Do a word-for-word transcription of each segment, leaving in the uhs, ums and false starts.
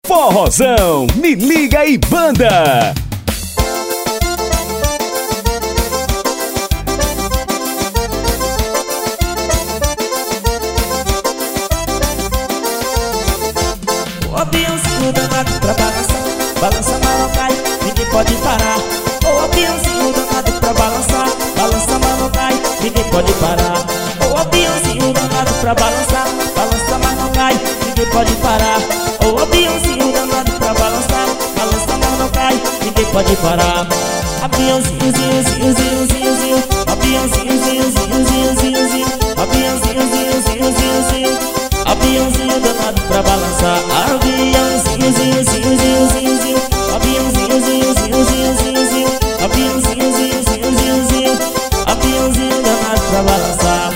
Forrozão, me liga e banda. O aviãozinho danado pra balançar, balança, mas não cai, ninguém pode parar. O aviãozinho danado pra balançar, balança, mas não cai, ninguém pode parar. O aviãozinho danado pra balançar, balança, mas não cai, ninguém pode parar. O aviãozinho danado pra balançar, balança, mas não cai, ninguém pode parar. Aviãozinho, zinho, zinho, zinho, zinho, zinho. Aviãozinho, zinho, zinho, zinho, zinho, zinho. Aviãozinho, zinho, zinho, zinho, zinho. Aviãozinho danado pra balançar. Aviãozinho, zinho, zinho, zinho, zinho, zinho. Aviãozinho, zinho, zinho, zinho, zinho, zinho. Aviãozinho, zinho, zinho, zinho, zinho. Aviãozinho danado pra balançar.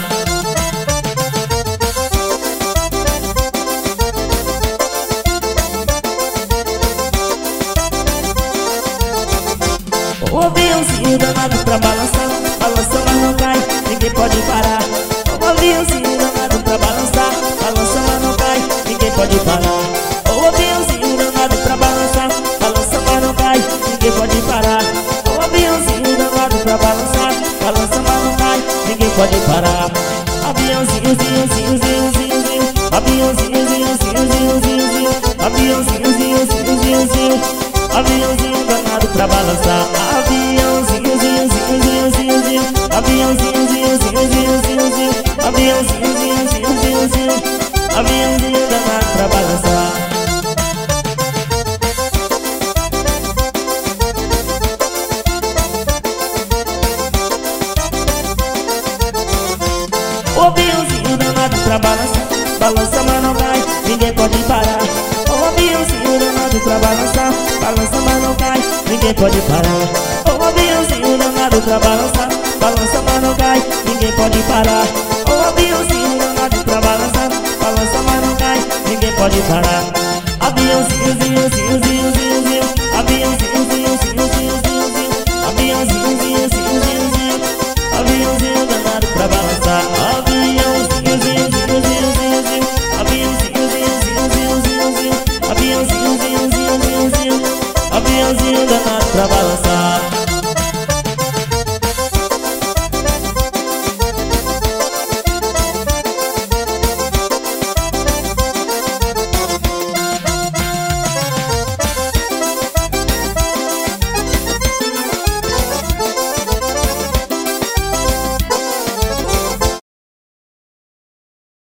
O aviãozinho danado pra balançar, balança, mas não cai, ninguém pode parar. O aviãozinho danado pra balançar, balança, mas não cai, ninguém pode parar. O aviãozinho danado pra balançar, balança, mas não cai, ninguém pode parar. O aviãozinho danado pra balançar, balança, mas não cai, ninguém pode parar. Aviãozinho, zinho, zinho, zinho, zinho, zinho. Aviãozinho, zinho, zinho, zinho, zinho, zinho. Aviãozinho, zinho, zinho, zinho, zinho. Aviãozinho danado pra balançar. Aviãozinho, zinho, zinho, zinho, zinho, zinho. Aviãozinho, zinho, zinho, zinho, zinho, zinho. Aviãozinho, zinho, zinho, zinho, zinho. Aviãozinho danado pra balançar. O aviãozinho danado pra balançar, balança, mas não cai, ninguém pode parar. O aviãozinho danado pra balançar, balança, mas não cai, ninguém pode parar. O aviãozinho danado pra balançar, balança, mas não cai, ninguém pode parar. O aviãozinho danado pra balançar, balança, mas não cai, ninguém pode parar. Aviãozinho, zinho, zinho, zinho, zinho, zinho. Aviãozinho, zinho, zinho, zinho, zinho, zinho. Aviãozinho, zinho,